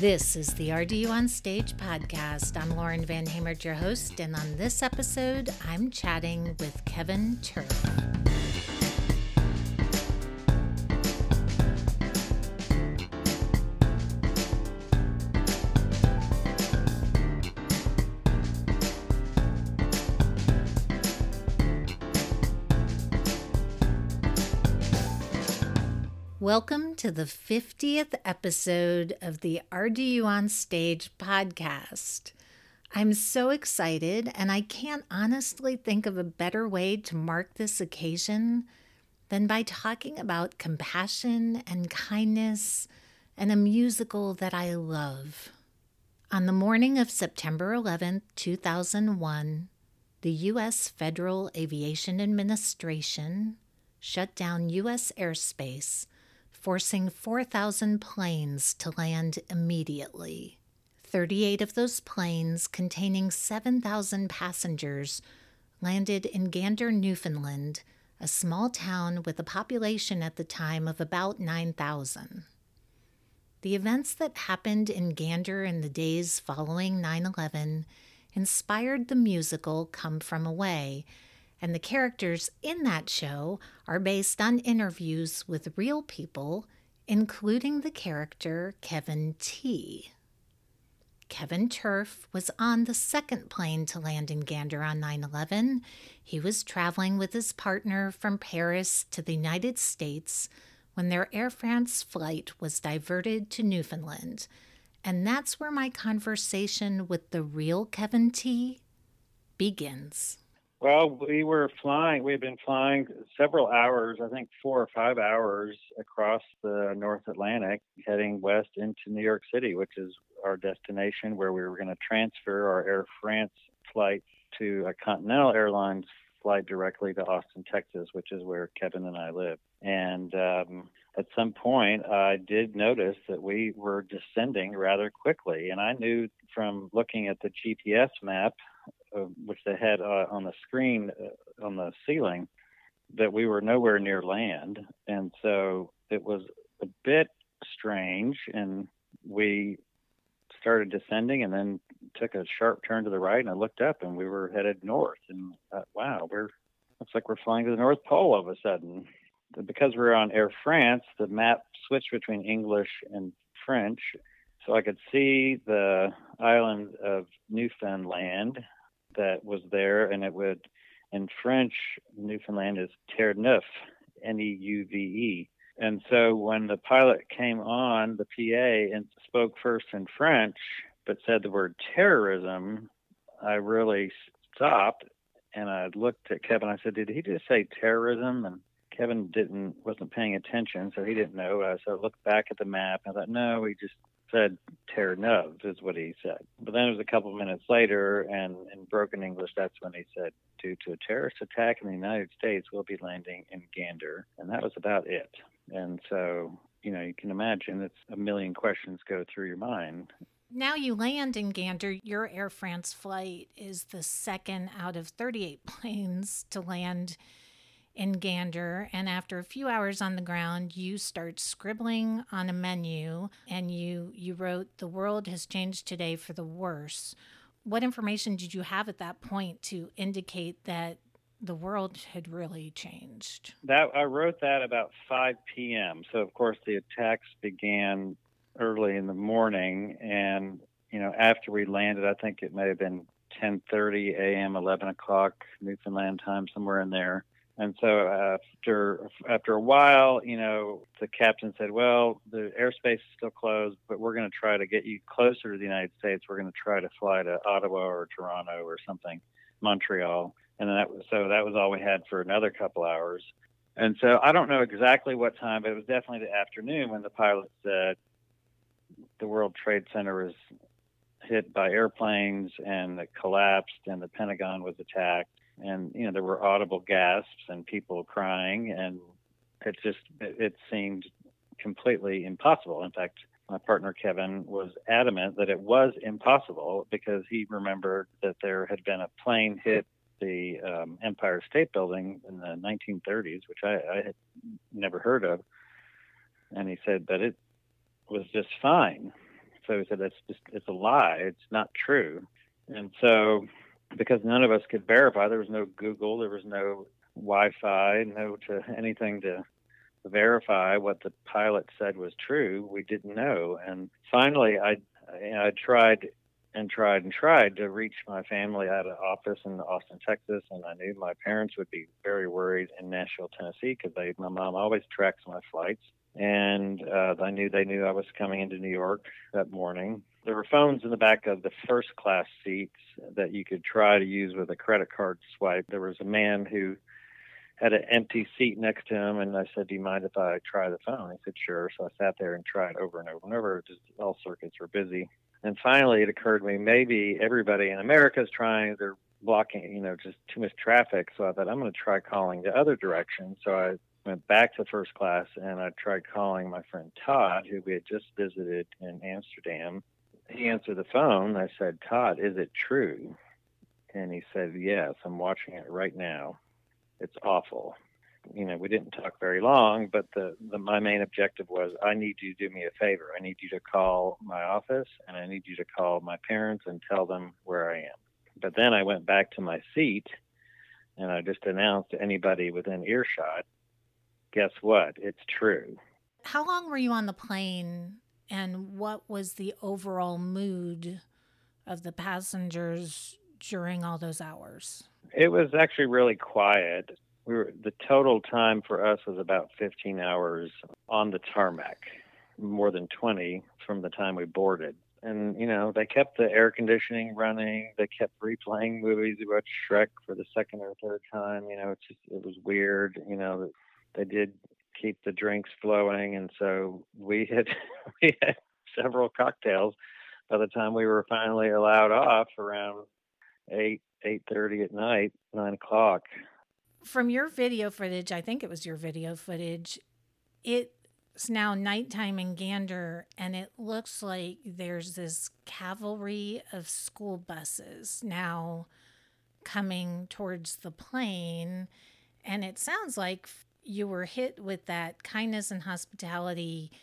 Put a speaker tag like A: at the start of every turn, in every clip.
A: This is the RDU on Stage podcast. I'm Lauren Van Hamert, your host, and on this episode, I'm chatting with Kevin Turf. Welcome to the 50th episode of the RDU on Stage podcast. I'm so excited, and I can't honestly think of a better way to mark this occasion than by talking about compassion and kindness and a musical that I love. On the morning of September 11th, 2001, the U.S. Federal Aviation Administration shut down U.S. airspace, forcing 4,000 planes to land immediately. 38 of those planes, containing 7,000 passengers, landed in Gander, Newfoundland, a small town with a population at the time of about 9,000. The events that happened in Gander in the days following 9/11 inspired the musical Come From Away, and the characters in that show are based on interviews with real people, including the character Kevin T. Kevin Turf was on the second plane to land in Gander on 9/11. He was traveling with his partner from Paris to the United States when their Air France flight was diverted to Newfoundland. And that's where my conversation with the real Kevin T begins.
B: Well, we had been flying several hours, I think 4 or 5 hours across the North Atlantic, heading west into New York City, which is our destination where we were going to transfer our Air France flight to a Continental Airlines flight directly to Austin, Texas, which is where Kevin and I live. And at some point, I did notice that we were descending rather quickly. And I knew from looking at the GPS map, which they had on the screen on the ceiling, that we were nowhere near land. And so it was a bit strange, and we started descending and then took a sharp turn to the right, and I looked up and we were headed north, and wow, looks like we're flying to the North Pole all of a sudden. Because we're on Air France, the map switched between English and French, so I could see the island of Newfoundland that was there, and it would, in French, Newfoundland is Terre Neuve, Neuve. And so when the pilot came on the PA and spoke first in French, but said the word terrorism, I really stopped, and I looked at Kevin. I said, "Did he just say terrorism?" And Kevin wasn't paying attention, so he didn't know. So I looked back at the map, and I thought, no, he just said Terre Neuve is what he said. But then it was a couple of minutes later, and in broken English, that's when he said, "Due to a terrorist attack in the United States, we'll be landing in Gander." And that was about it. And so, you can imagine it's a million questions go through your mind.
A: Now you land in Gander. Your Air France flight is the second out of 38 planes to land in Gander, and after a few hours on the ground, you start scribbling on a menu, and you wrote, "The world has changed today for the worse." What information did you have at that point to indicate that the world had really changed?
B: I wrote that about 5 p.m. So, of course, the attacks began early in the morning, and, after we landed, I think it may have been 10:30 a.m., 11 o'clock Newfoundland time, somewhere in there. And so after a while, the captain said, "Well, the airspace is still closed, but we're going to try to get you closer to the United States. We're going to try to fly to Ottawa or Toronto or something, Montreal." And then that was all we had for another couple hours. And so I don't know exactly what time, but it was definitely the afternoon when the pilot said the World Trade Center was hit by airplanes and it collapsed and the Pentagon was attacked. And, there were audible gasps and people crying, and it seemed completely impossible. In fact, my partner, Kevin, was adamant that it was impossible because he remembered that there had been a plane hit the Empire State Building in the 1930s, which I had never heard of. And he said that it was just fine. So he said, it's a lie. It's not true. And so, because none of us could verify, there was no Google, there was no Wi-Fi, anything to verify what the pilot said was true. We didn't know. And finally, I tried to reach my family at an office in Austin, Texas, and I knew my parents would be very worried in Nashville, Tennessee, because my mom always tracks my flights, and they knew I was coming into New York that morning. There were phones in the back of the first class seats that you could try to use with a credit card swipe. There was a man who had an empty seat next to him, and I said, "Do you mind if I try the phone?" He said, "Sure." So I sat there and tried over and over and over. Just all circuits were busy. And finally, it occurred to me, maybe everybody in America is trying, they're blocking, just too much traffic. So I thought, I'm going to try calling the other direction. So I went back to first class, and I tried calling my friend Todd, who we had just visited in Amsterdam. He answered the phone. I said, "Todd, is it true?" And he said, "Yes, I'm watching it right now. It's awful." We didn't talk very long, but my main objective was, I need you to do me a favor. I need you to call my office, and I need you to call my parents and tell them where I am. But then I went back to my seat, and I just announced to anybody within earshot, guess what? It's true.
A: How long were you on the plane, and what was the overall mood of the passengers during all those hours?
B: It was actually really quiet. The total time for us was about 15 hours on the tarmac, more than 20 from the time we boarded. And, they kept the air conditioning running. They kept replaying movies. We watched Shrek for the second or third time. It was weird. They did keep the drinks flowing. And so we had several cocktails by the time we were finally allowed off around 8:30 at night, 9 o'clock.
A: From your video footage, I think it was your video footage, it's now nighttime in Gander, and it looks like there's this cavalry of school buses now coming towards the plane. And it sounds like you were hit with that kindness and hospitality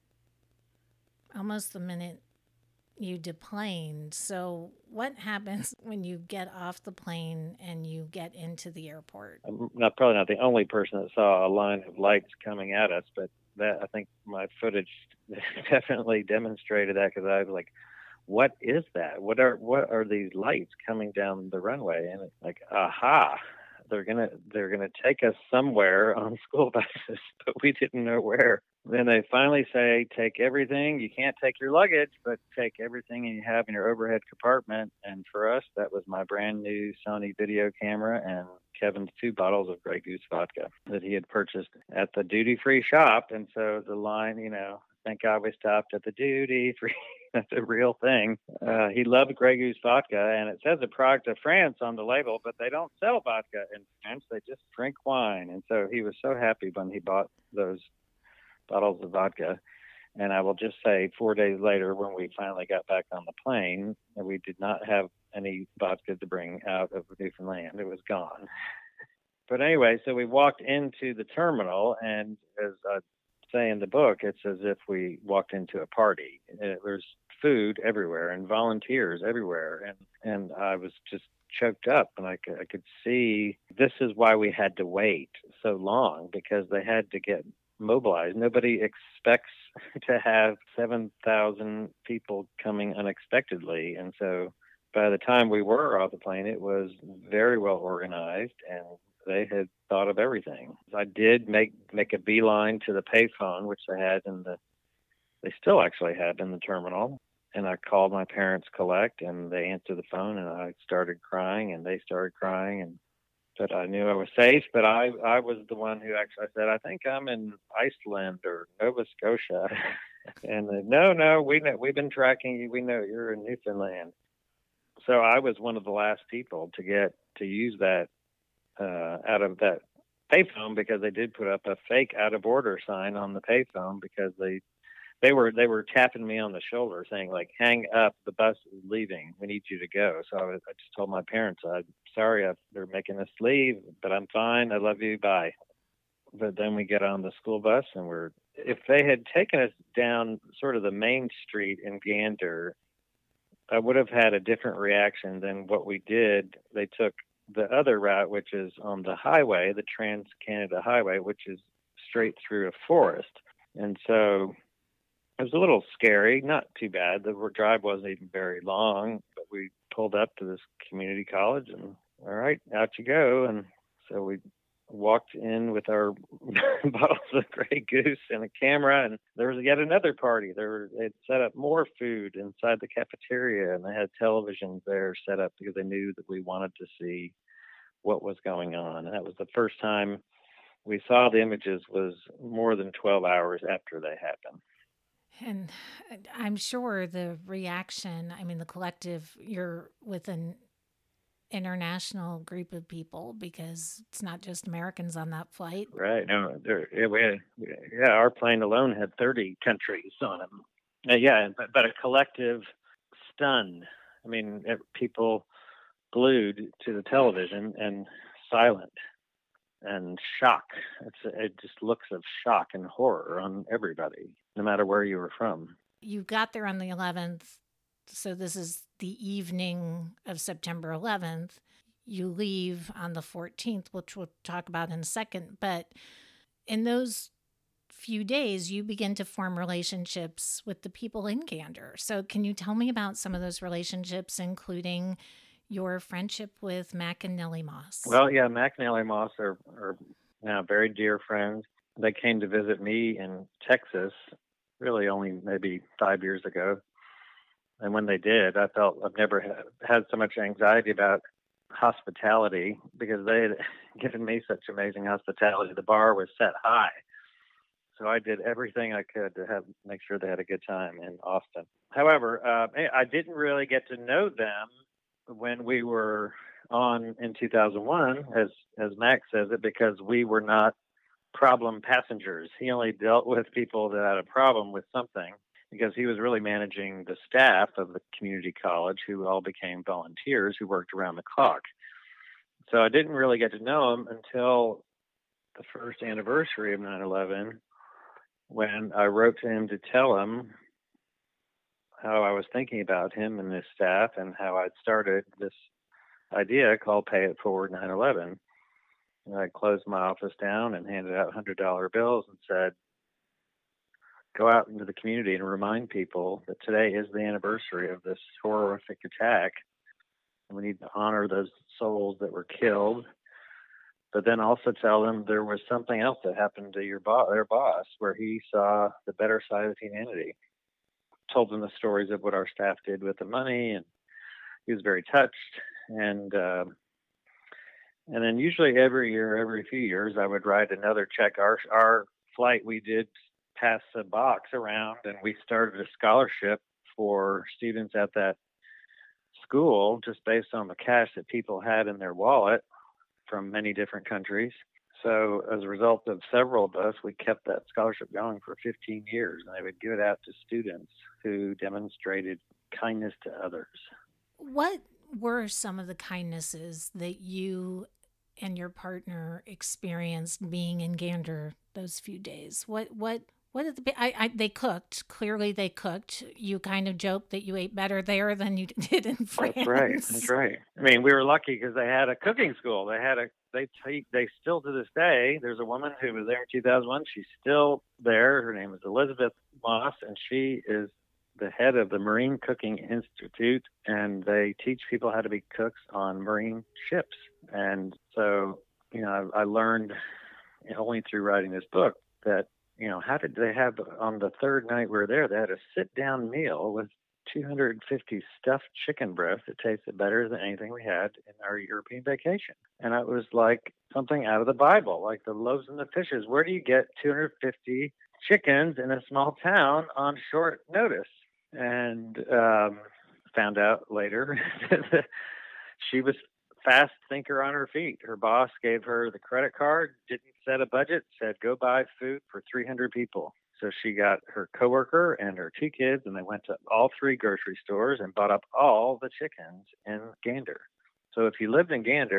A: almost the minute you deplaned. So what happens when you get off the plane and you get into the airport?
B: I'm probably not the only person that saw a line of lights coming at us, but I think my footage definitely demonstrated that, because I was like, what is that? What are these lights coming down the runway? And it's like, aha, they're gonna take us somewhere on school buses, but we didn't know where. Then they finally say, take everything. You can't take your luggage, but take everything you have in your overhead compartment. And for us, that was my brand new Sony video camera and Kevin's 2 bottles of Grey Goose vodka that he had purchased at the duty-free shop. And so the line, thank God we stopped at the duty-free. That's a real thing. He loved Grey Goose vodka, and it says a product of France on the label, but they don't sell vodka in France. They just drink wine. And so he was so happy when he bought those bottles of vodka. And I will just say, 4 days later, when we finally got back on the plane, we did not have any vodka to bring out of Newfoundland. It was gone. But anyway, so we walked into the terminal, and as I say in the book, it's as if we walked into a party. There's food everywhere and volunteers everywhere. And I was just choked up, and I could see this is why we had to wait so long, because they had to get mobilized. Nobody expects to have 7,000 people coming unexpectedly. And so by the time we were off the plane, it was very well organized, and they had thought of everything. I did make a beeline to the payphone, which they still actually had in the terminal. And I called my parents collect, and they answered the phone, and I started crying, and they started crying, but I knew I was safe. But I was the one who actually said, I think I'm in Iceland or Nova Scotia. And no, we've been tracking you. We know you're in Newfoundland. So I was one of the last people to get to use that out of that payphone, because they did put up a fake out of order sign on the payphone, because they were tapping me on the shoulder saying, like, hang up, the bus is leaving, we need you to go. So I just told my parents, I'm sorry, they're making us leave, but I'm fine, I love you, bye. But then we get on the school bus, and we're if they had taken us down sort of the main street in Gander, I would have had a different reaction than what we did. They took the other route, which is on the highway, the Trans-Canada Highway, which is straight through a forest. And so it was a little scary, not too bad. The drive wasn't even very long, but we pulled up to this community college and, all right, out you go. And so we walked in with our bottles of Grey Goose and a camera, and there was yet another party. They'd set up more food inside the cafeteria, and they had televisions there set up because they knew that we wanted to see what was going on. And that was the first time we saw the images was more than 12 hours after they happened.
A: And I'm sure the reaction, I mean, the collective, you're with an international group of people because it's not just Americans on that flight.
B: Right. No, our plane alone had 30 countries on it. But a collective stun. I mean, people glued to the television and silent and shock. It just looks of shock and horror on everybody, no matter where you were from.
A: You got there on the 11th, so this is the evening of September 11th. You leave on the 14th, which we'll talk about in a second. But in those few days, you begin to form relationships with the people in Gander. So can you tell me about some of those relationships, including your friendship with Mac and Nellie Moss?
B: Well, yeah, Mac and Nellie Moss are now very dear friends. They came to visit me in Texas, really only maybe 5 years ago. And when they did, I felt I've never had so much anxiety about hospitality because they had given me such amazing hospitality. The bar was set high. So I did everything I could to make sure they had a good time in Austin. However, I didn't really get to know them when we were on in 2001, as Max says it, because we were not problem passengers. He only dealt with people that had a problem with something because he was really managing the staff of the community college who all became volunteers who worked around the clock. So I didn't really get to know him until the first anniversary of 9/11 when I wrote to him to tell him how I was thinking about him and his staff and how I'd started this idea called Pay It Forward 9/11. And I closed my office down and handed out $100 bills and said, go out into the community and remind people that today is the anniversary of this horrific attack. And we need to honor those souls that were killed, but then also tell them there was something else that happened to their boss, where he saw the better side of humanity. Told them the stories of what our staff did with the money, and he was very touched. And then usually every few years, I would write another check. Our flight, we did pass a box around, and we started a scholarship for students at that school just based on the cash that people had in their wallet from many different countries. So as a result of several of us, we kept that scholarship going for 15 years, and they would give it out to students who demonstrated kindness to others.
A: What were some of the kindnesses that you and your partner experienced being in Gander those few days? What did they cooked? Clearly they cooked. You kind of joked that you ate better there than you did in France.
B: That's right. I mean, we were lucky because they had a cooking school. They still to this day, there's a woman who was there in 2001. She's still there. Her name is Elizabeth Moss, and she is the head of the Marine Cooking Institute, and they teach people how to be cooks on marine ships. And so, I learned only through writing this book that, how did they have on the third night we were there, they had a sit-down meal with 250 stuffed chicken breasts that tasted better than anything we had in our European vacation. And it was like something out of the Bible, like the loaves and the fishes. Where do you get 250 chickens in a small town on short notice? And found out later that she was fast thinker on her feet. Her boss gave her the credit card, didn't set a budget, said go buy food for 300 people. So she got her coworker and her two kids, and they went to all three grocery stores and bought up all the chickens in Gander. So if you lived in Gander,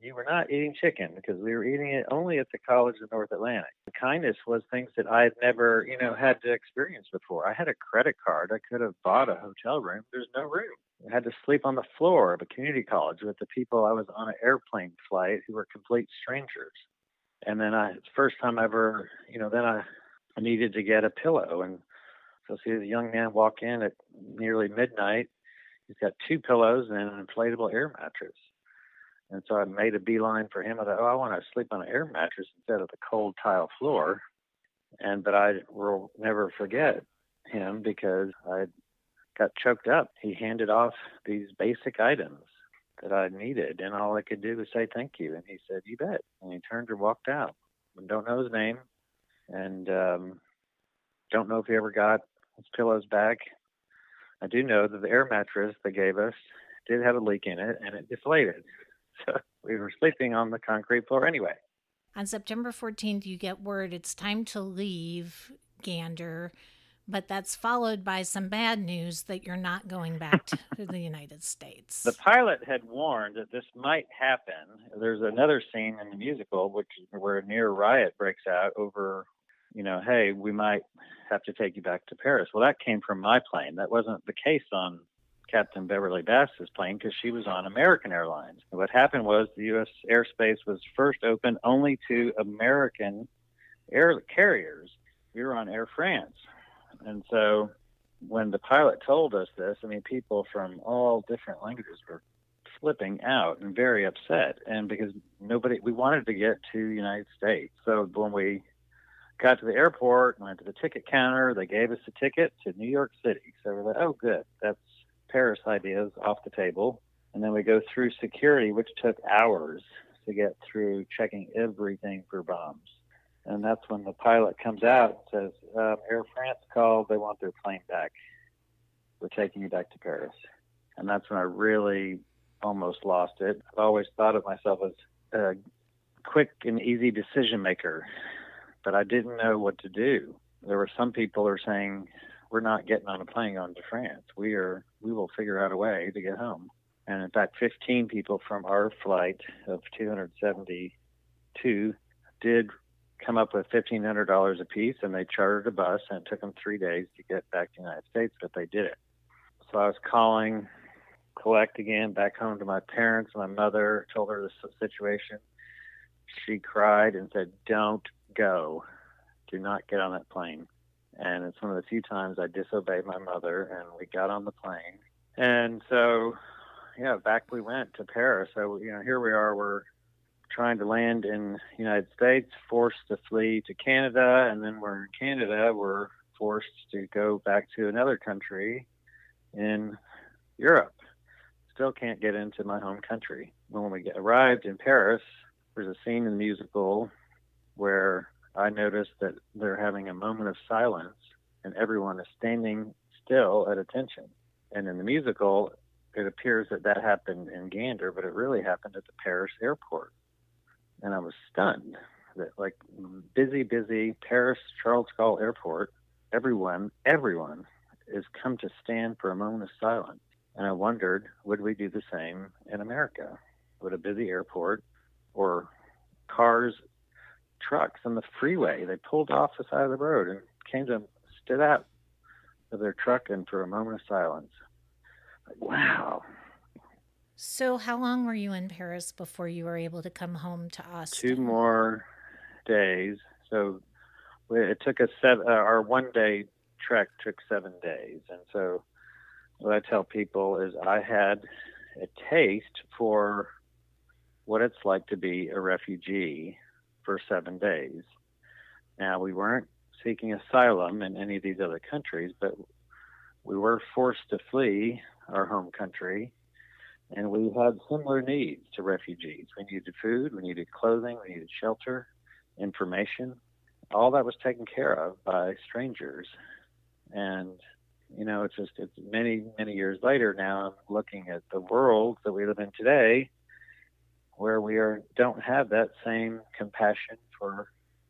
B: You were not eating chicken because we were eating it only at the College of North Atlantic. The kindness was things that I had never, had to experience before. I had a credit card. I could have bought a hotel room. There's no room. I had to sleep on the floor of a community college with the people I was on an airplane flight who were complete strangers. And then it's the first time ever, then I needed to get a pillow. And so see the young man walk in at nearly midnight. He's got 2 pillows and an inflatable air mattress. And so I made a beeline for him. I thought, I want to sleep on an air mattress instead of the cold tile floor. But I will never forget him because I got choked up. He handed off these basic items that I needed, and all I could do was say thank you. And he said, you bet. And he turned and walked out. I don't know his name, and don't know if he ever got his pillows back. I do know that the air mattress they gave us did have a leak in it, and it deflated. So we were sleeping on the concrete floor anyway.
A: On September 14th, you get word it's time to leave Gander, but that's followed by some bad news that you're not going back to the United States.
B: The pilot had warned that this might happen. There's another scene in the musical where a near riot breaks out over, hey, we might have to take you back to Paris. Well, that came from my plane. That wasn't the case on Captain Beverly Bass's plane because she was on American Airlines. And what happened was the U.S. airspace was first open only to American air carriers. We were on Air France. And so when the pilot told us this, people from all different languages were flipping out and very upset. And because we wanted to get to the United States. So when we got to the airport and went to the ticket counter, they gave us a ticket to New York City. So we're like, oh, good. That's Paris ideas off the table. And then we go through security, which took hours to get through checking everything for bombs. And that's when the pilot comes out and says, Air France called, they want their plane back. We're taking you back to Paris. And that's when I really almost lost it. I've always thought of myself as a quick and easy decision maker, but I didn't know what to do. There were some people who are saying, we're not getting on a plane going to France. We will figure out a way to get home. And in fact, 15 people from our flight of 272 did come up with $1,500 apiece, and they chartered a bus, and it took them 3 days to get back to the United States, but they did it. So I was calling, collect again, back home to my parents. My mother told her the situation. She cried and said, don't go. Do not get on that plane. And it's one of the few times I disobeyed my mother, and we got on the plane. And so, back we went to Paris. So, here we are, we're trying to land in the United States, forced to flee to Canada, and then we're in Canada, we're forced to go back to another country in Europe. Still can't get into my home country. When we arrived in Paris, there's a scene in the musical where I noticed that they're having a moment of silence and everyone is standing still at attention. And in the musical, it appears that happened in Gander, but it really happened at the Paris airport. And I was stunned that busy Paris Charles de Gaulle airport, everyone is come to stand for a moment of silence. And I wondered, would we do the same in America? Would a busy airport or cars, trucks on the freeway, they pulled off the side of the road and came to stood out of their truck and for a moment of silence. Wow.
A: So how long were you in Paris before you were able to come home to Austin?
B: 2 more days. So it took us our 1 day trek took 7 days. And so what I tell people is I had a taste for what it's like to be a refugee for 7 days. Now, we weren't seeking asylum in any of these other countries, but we were forced to flee our home country, and we had similar needs to refugees. We needed food, we needed clothing, we needed shelter, information. All that was taken care of by strangers. And, it's many, many years later now, I'm looking at the world that we live in today, where we don't have that same compassion for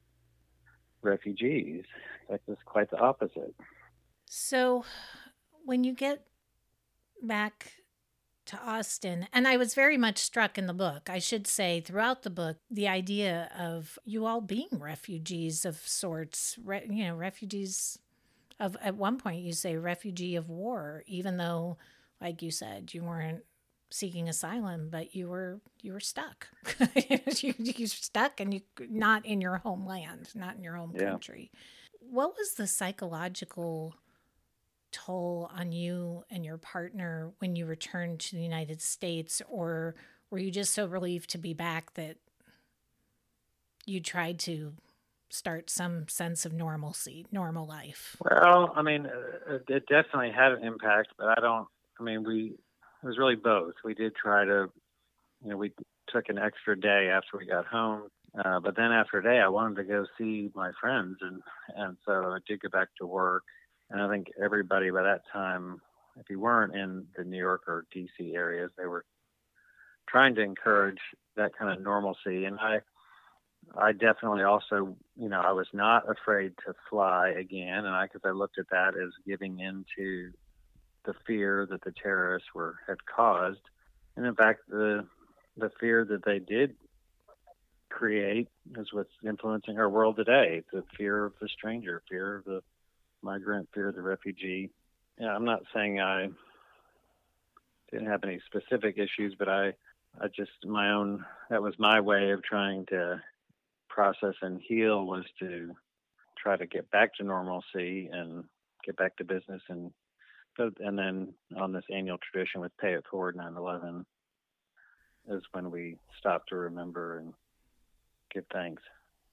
B: refugees. In fact, it's quite the opposite.
A: So when you get back to Austin. And I was very much struck in the book, I should say, throughout the book, the idea of you all being refugees of sorts, refugees of, at one point you say refugee of war, even though, like you said, you weren't seeking asylum, but you were stuck. You're stuck and you not in your homeland, not in your home country. What was the psychological toll on you and your partner when you returned to the United States, or were you just so relieved to be back that you tried to start some sense of normalcy, normal life?
B: Well, I mean, it definitely had an impact, but it was really both. We did try to, we took an extra day after we got home, but then after a day, I wanted to go see my friends, and so I did go back to work. And I think everybody by that time, if you weren't in the New York or DC areas, they were trying to encourage that kind of normalcy. And I definitely also, I was not afraid to fly again, and because I looked at that as giving into the fear that the terrorists had caused, and in fact, the fear that they did create is what's influencing our world today. The fear of the stranger, fear of the migrant, fear of the refugee. Yeah, I'm not saying I didn't have any specific issues, but I just that was my way of trying to process and heal, was to try to get back to normalcy and get back to business. And then on this annual tradition with Pay It Forward 9/11 is when we stop to remember and give thanks.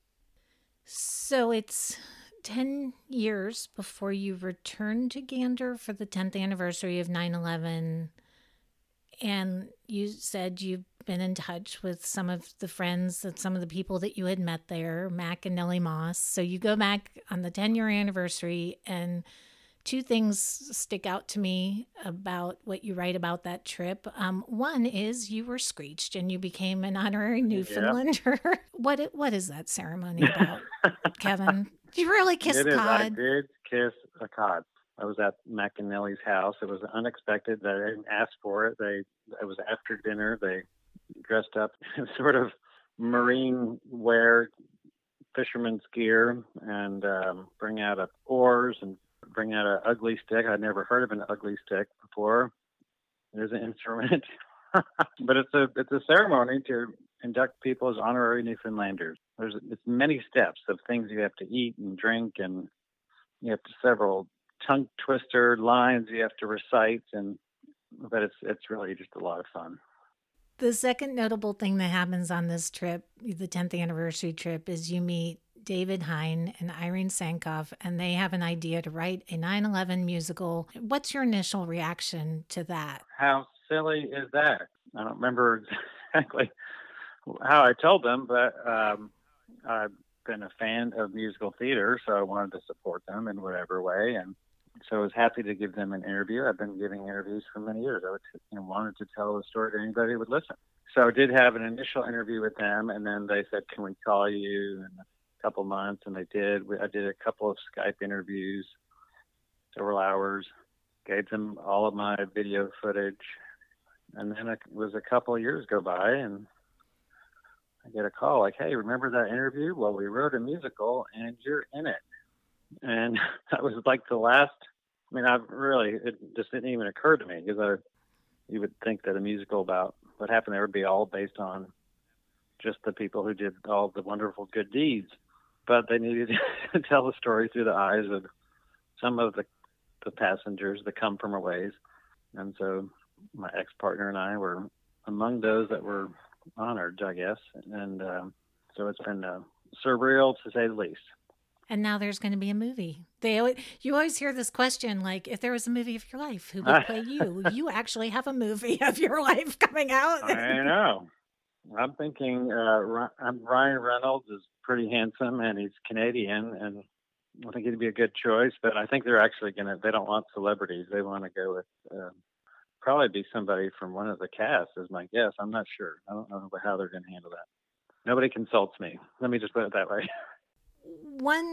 A: So it's 10 years before you returned to Gander for the 10th anniversary of 9/11. And you said you've been in touch with some of the friends and some of the people that you had met there, Mac and Nellie Moss. So you go back on the 10-year anniversary, and two things stick out to me about what you write about that trip. One is you were screeched and you became an honorary Newfoundlander. Yeah. What is that ceremony about, Kevin? Did you really kiss a cod?
B: I did kiss a cod. I was at Mac and Nellie's house. It was unexpected. I didn't ask for it. It was after dinner. They dressed up in sort of marine wear, fisherman's gear, and bring out oars and bring out an ugly stick. I'd never heard of an ugly stick before. There's an instrument, but it's a ceremony to induct people as honorary Newfoundlanders. It's many steps of things you have to eat and drink, and you have several tongue twister lines you have to recite, but it's really just a lot of fun.
A: The second notable thing that happens on this trip, the 10th anniversary trip, is you meet David Hein and Irene Sankoff, and they have an idea to write a 9/11 musical. What's your initial reaction to that?
B: How silly is that? I don't remember exactly how I told them, but I've been a fan of musical theater, so I wanted to support them in whatever way, and so I was happy to give them an interview. I've been giving interviews for many years. I wanted to tell the story to anybody who would listen. So I did have an initial interview with them, and then they said, "Can we call you in a couple months?" And they did. I did a couple of Skype interviews, several hours, gave them all of my video footage, and then it was a couple of years go by, and I get a call like, "Hey, remember that interview? Well, we wrote a musical, and you're in it." And that was like the last. I mean, it just didn't even occur to me, because you would think that a musical about what happened there would be all based on just the people who did all the wonderful good deeds, but they needed to tell the story through the eyes of some of the passengers, the come-from-aways. And so my ex-partner and I were among those that were honored, I guess. And so it's been surreal, to say the least.
A: And now there's going to be a movie. You always hear this question, like, if there was a movie of your life, who would play you? You actually have a movie of your life coming out.
B: I know. I'm thinking Ryan Reynolds is pretty handsome, and he's Canadian, and I think he'd be a good choice. But I think they're actually they don't want celebrities. They want to go with probably be somebody from one of the cast is my guess. I'm not sure. I don't know how they're going to handle that. Nobody consults me. Let me just put it that way.
A: One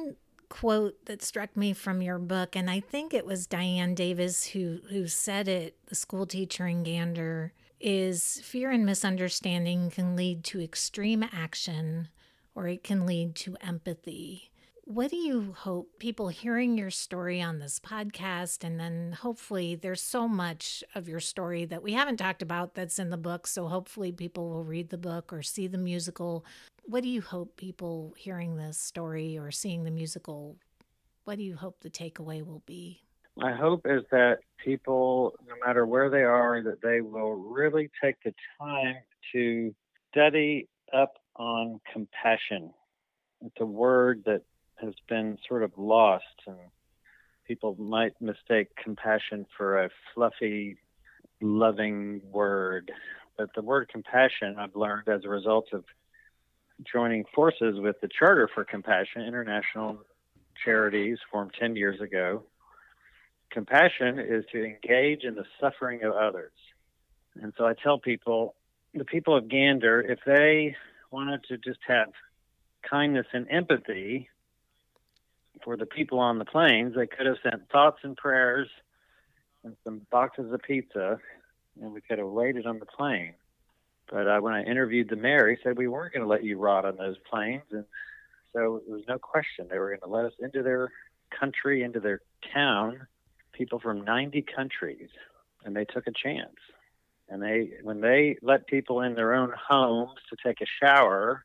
A: quote that struck me from your book, and I think it was Diane Davis who said it, the school teacher in Gander, is fear and misunderstanding can lead to extreme action, or it can lead to empathy. What do you hope people hearing your story on this podcast, and then hopefully there's so much of your story that we haven't talked about that's in the book, so hopefully people will read the book or see the musical. What do you hope people hearing this story or seeing the musical, what do you hope the takeaway will be?
B: My hope is that people, no matter where they are, that they will really take the time to study up on compassion. It's a word that has been sort of lost, and people might mistake compassion for a fluffy, loving word. But the word compassion, I've learned as a result of joining forces with the Charter for Compassion, international charities formed 10 years ago. Compassion is to engage in the suffering of others. And so I tell people, the people of Gander, if they wanted to just have kindness and empathy for the people on the plains, they could have sent thoughts and prayers and some boxes of pizza, and we could have waited on the plane. But when I interviewed the mayor, he said we weren't going to let you rot on those plains. And so there was no question they were going to let us into their country, into their town, people from 90 countries, and they took a chance. And when they let people in their own homes to take a shower,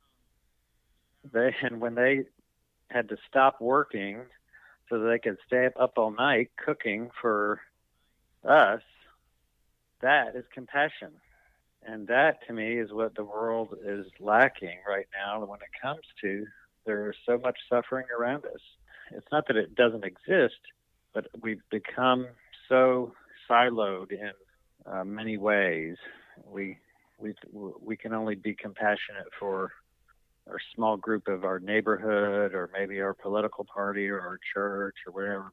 B: when they had to stop working so that they could stay up all night cooking for us, that is compassion. And that, to me, is what the world is lacking right now when it comes to there's so much suffering around us. It's not that it doesn't exist, but we've become so siloed in many ways. We can only be compassionate for our small group of our neighborhood, or maybe our political party, or our church, or wherever.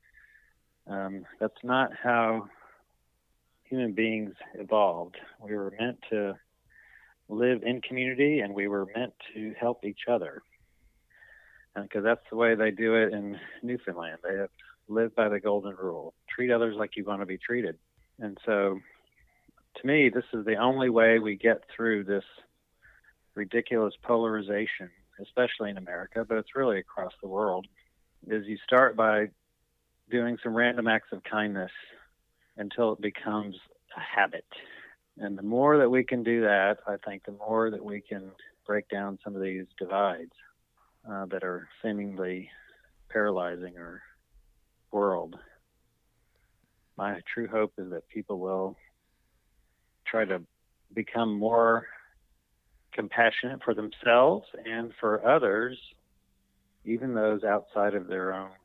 B: But that's not how human beings evolved. We were meant to live in community, and we were meant to help each other. Because that's the way they do it in Newfoundland. They have lived by the golden rule: treat others like you want to be treated. And so, to me, this is the only way we get through this ridiculous polarization, especially in America, but it's really across the world, is you start by doing some random acts of kindness until it becomes a habit. And the more that we can do that, I think the more that we can break down some of these divides that are seemingly paralyzing our world. My true hope is that people will try to become more compassionate for themselves and for others, even those outside of their own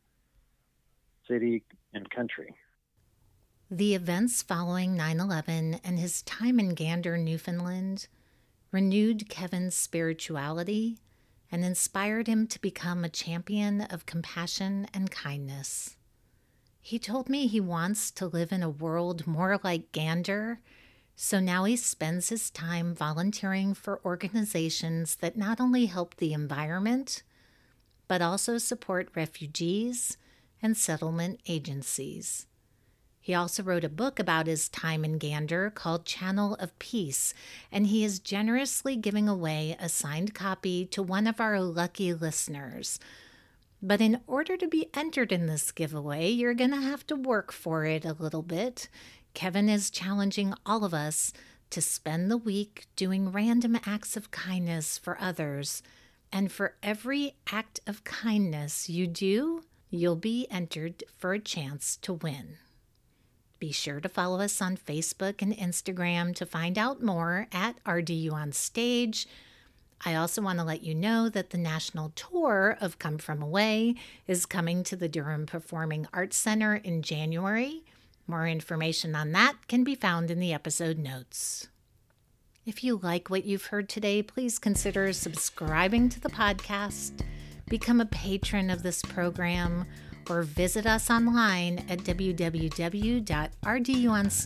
B: city and country.
A: The events following 9/11 and his time in Gander, Newfoundland, renewed Kevin's spirituality and inspired him to become a champion of compassion and kindness. He told me he wants to live in a world more like Gander, so now he spends his time volunteering for organizations that not only help the environment, but also support refugees and settlement agencies. He also wrote a book about his time in Gander called Channel of Peace, and he is generously giving away a signed copy to one of our lucky listeners. But in order to be entered in this giveaway, you're going to have to work for it a little bit. Kevin is challenging all of us to spend the week doing random acts of kindness for others. And for every act of kindness you do, you'll be entered for a chance to win. Be sure to follow us on Facebook and Instagram to find out more at RDU On Stage. I also want to let you know that the national tour of Come From Away is coming to the Durham Performing Arts Center in January. More information on that can be found in the episode notes. If you like what you've heard today, please consider subscribing to the podcast, become a patron of this program, or visit us online at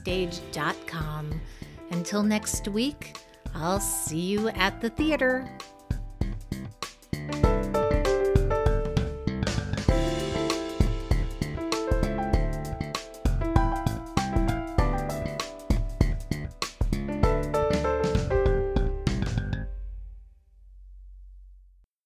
A: www.rduonstage.com. Until next week, I'll see you at the theater.